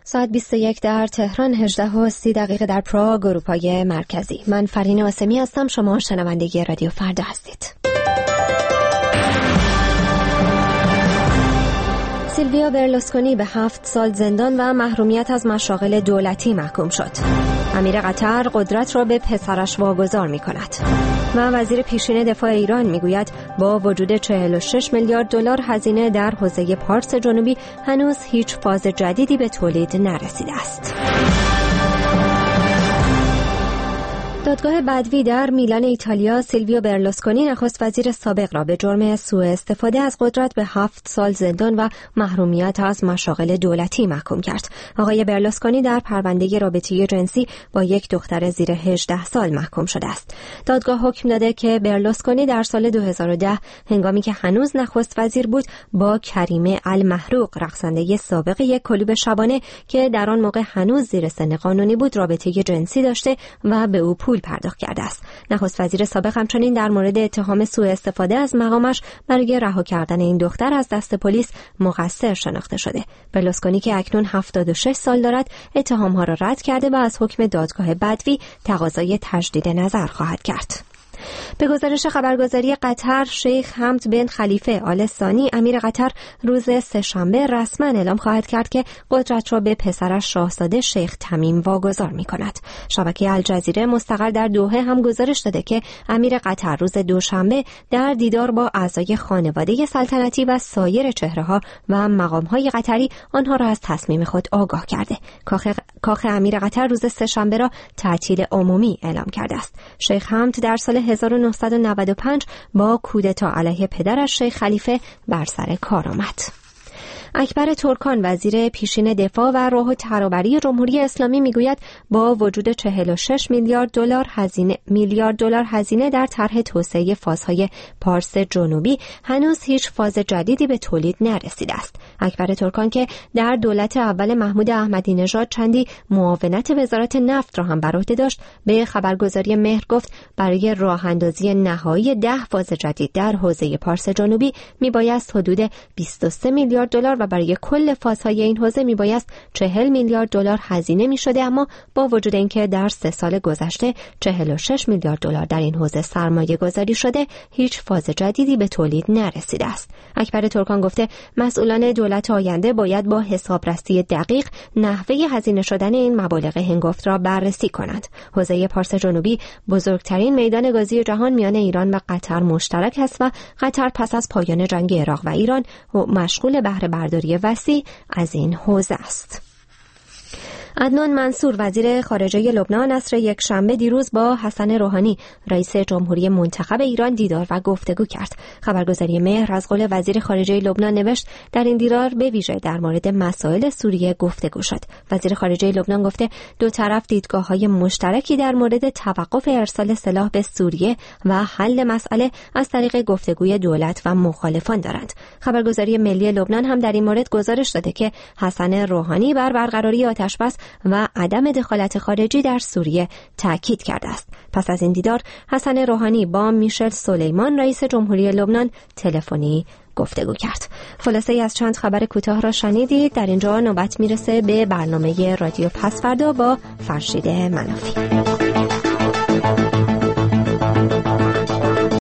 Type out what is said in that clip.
ساعت 21 در تهران، 18:30 در پراگ، اروپای مرکزی. من فرین آسمی هستم. شما شنونده رادیو فردا هستید. سیلویو برلوسکونی به 7 سال زندان و محرومیت از مشاغل دولتی محکوم شد. امیر قطر قدرت را به پسرش واگذار می کند و وزیر پیشین دفاع ایران می گوید با وجود 46 میلیارد دلار هزینه در حوزه پارس جنوبی هنوز هیچ فاز جدیدی به تولید نرسیده است. دادگاه بدوی در میلان ایتالیا سیلویو برلوسکونی نخست وزیر سابق را به جرم سوء استفاده از قدرت به 7 سال زندان و محرومیت از مشاغل دولتی محکوم کرد. آقای برلوسکونی در پرونده رابطه جنسی با یک دختر زیر 18 سال محکوم شده است. دادگاه حکم داده که برلوسکونی در سال 2010 هنگامی که هنوز نخست وزیر بود با کریمه المحروق، رقصنده سابق یک کلوب شبانه که در آن موقع هنوز زیر سن قانونی بود، رابطه جنسی داشته و به او پول پرداخت کرده است. نخست وزیر سابق همچنین در مورد اتهام سوء استفاده از مقامش برای رها کردن این دختر از دست پلیس مقصر شناخته شده. برلوسکونی که اکنون 76 سال دارد، اتهام‌ها را رد کرده و از حکم دادگاه بدوی تقاضای تجدید نظر خواهد کرد. به گزارش خبرگزاری قطر، شیخ حمد بن خلیفه آل ثانی امیر قطر روز سه‌شنبه رسما اعلام خواهد کرد که قدرت را به پسرش شاهزاده شیخ تمیم واگذار می‌کند. شبکه الجزیره مستقر در دوحه هم گزارش داده که امیر قطر روز دوشنبه در دیدار با اعضای خانواده سلطنتی و سایر چهره‌ها و مقام‌های قطری آنها را از تصمیم خود آگاه کرده. کاخ امیر قطر روز سه‌شنبه را تعطیل عمومی اعلام کرده است. شیخ حمد در سال 1995 با کودتا علیه پدرش شیخ خلیفه بر سر کار آمد. اکبر ترکان وزیر پیشین دفاع و راه و ترابری جمهوری اسلامی میگوید با وجود 46 میلیارد دلار هزینه در طرح توسعه فازهای پارس جنوبی هنوز هیچ فاز جدیدی به تولید نرسیده است. اکبر ترکان که در دولت اول محمود احمدی نژاد چندی معاونت وزارت نفت را هم بر عهده داشت، به خبرگزاری مهر گفت برای راه اندازی نهایی 10 فاز جدید در حوزه پارس جنوبی میبایست حدود 23 میلیارد دلار و برای کل فازهای این حوزه میبایست 40 میلیارد دلار هزینه میشده، اما با وجود اینکه در 3 سال گذشته 46 میلیارد دلار در این حوزه سرمایه گذاری شده، هیچ فاز جدیدی به تولید نرسیده است. اکبر ترکان گفته مسئولان دولت آینده باید با حسابرسی دقیق نحوه هزینه شدن این مبالغ هنگفت را بررسی کنند. حوزه پارس جنوبی بزرگترین میدان گازی جهان میان ایران و قطر مشترک است و قطر پس از پایان جنگ عراق و ایران مشغول بهره برداری وسیع از این حوزه است. عدنان منصور وزیر خارجه لبنان عصر یک شنبه دیروز با حسن روحانی رئیس جمهوری منتخب ایران دیدار و گفتگو کرد. خبرگزاری مهر از قول وزیر خارجه لبنان نوشت در این دیدار به ویژه در مورد مسائل سوریه گفتگو شد. وزیر خارجه لبنان گفته دو طرف دیدگاه‌های مشترکی در مورد توقف ارسال سلاح به سوریه و حل مسئله از طریق گفتگوی دولت و مخالفان دارند. خبرگزاری ملی لبنان هم در این مورد گزارش داده که حسن روحانی بر برقراری آتشبس و عدم دخالت خارجی در سوریه تاکید کرده است. پس از این دیدار حسن روحانی با میشل سلیمان رئیس جمهوری لبنان تلفنی گفتگو کرد. خلاصه از چند خبر کوتاه را شنیدید. در اینجا نوبت میرسه به برنامه رادیو پس فردا با فرشید منافی.